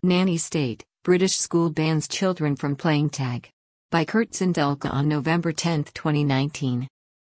Nanny State, British school bans children from playing tag. By Kurt Zindelka on November 10, 2019.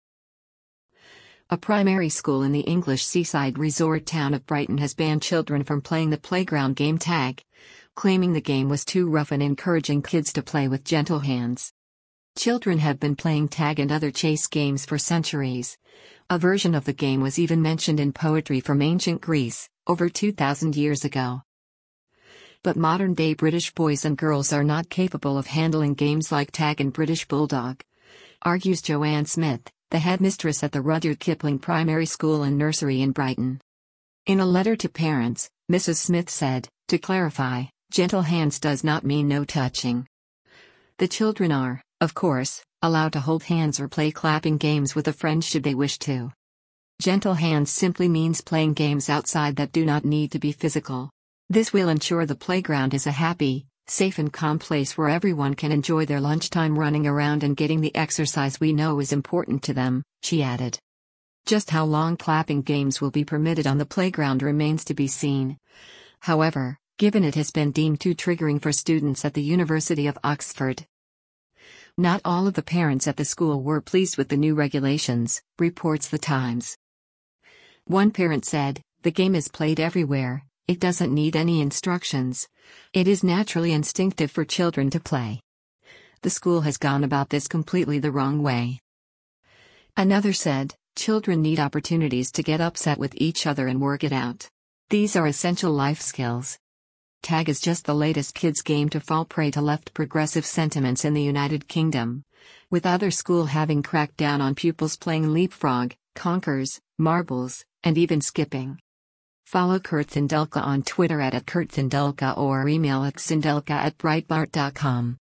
A primary school in the English seaside resort town of Brighton has banned children from playing the playground game tag, claiming the game was too rough and encouraging kids to play with gentle hands. Children have been playing tag and other chase games for centuries. A version of the game was even mentioned in poetry from ancient Greece, over 2,000 years ago. But modern-day British boys and girls are not capable of handling games like tag and British Bulldog, argues Joanne Smith, the headmistress at the Rudyard Kipling Primary School and Nursery in Brighton. In a letter to parents, Mrs. Smith said, "To clarify, gentle hands does not mean no touching. The children are, of course, allowed to hold hands or play clapping games with a friend should they wish to. Gentle hands simply means playing games outside that do not need to be physical. This will ensure the playground is a happy, safe and calm place where everyone can enjoy their lunchtime running around and getting the exercise we know is important to them," she added. Just how long clapping games will be permitted on the playground remains to be seen. However, given it has been deemed too triggering for students at the University of Oxford. Not all of the parents at the school were pleased with the new regulations, reports The Times. One parent said, "The game is played everywhere. It doesn't need any instructions. It is naturally instinctive for children to play. The school has gone about this completely the wrong way." Another said, "Children need opportunities to get upset with each other and work it out. These are essential life skills." Tag is just the latest kids' game to fall prey to left progressive sentiments in the United Kingdom, with other schools having cracked down on pupils playing leapfrog, conkers, marbles, and even skipping. Follow Kurt Zindelka on Twitter @KurtZindelka or email at zindelka@breitbart.com.